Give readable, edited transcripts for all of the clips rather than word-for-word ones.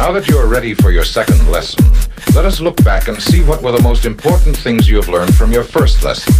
Now that you are ready for your second lesson, let us look back and see what were the most important things you have learned from your first lesson.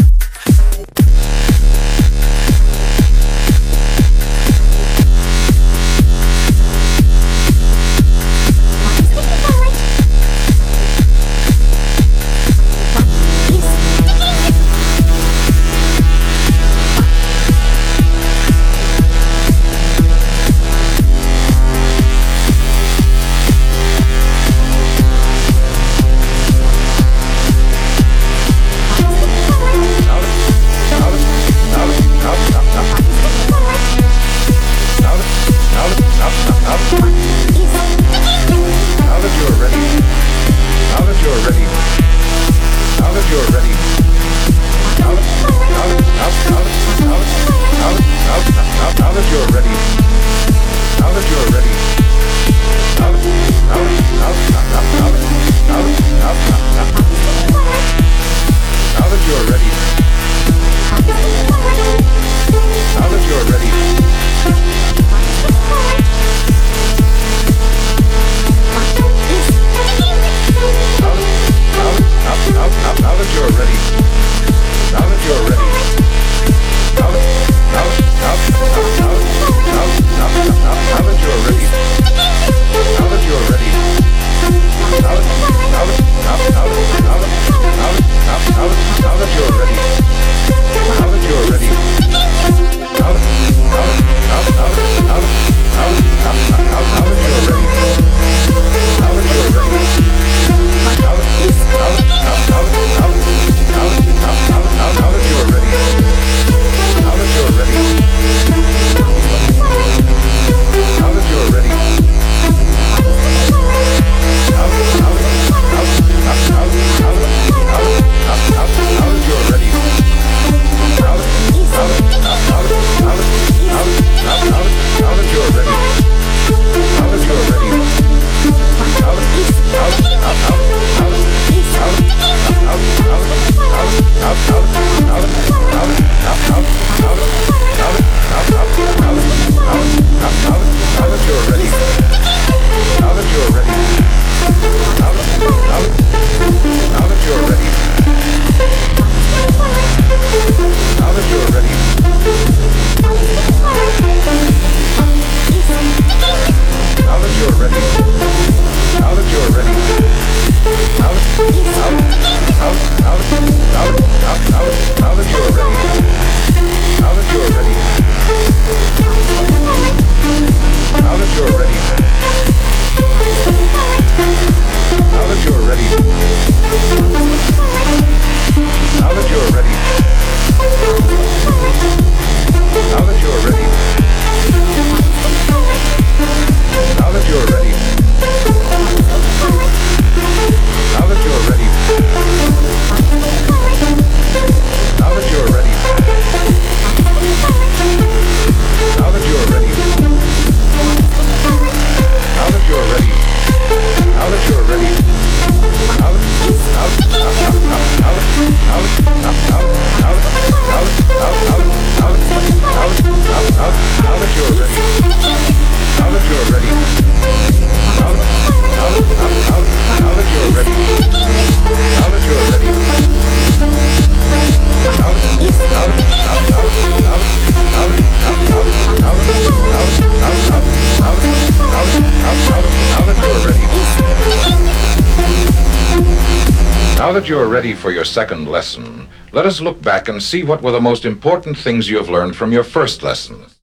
Now that you are ready for your second lesson, let us look back and see what were the most important things you have learned from your first lesson.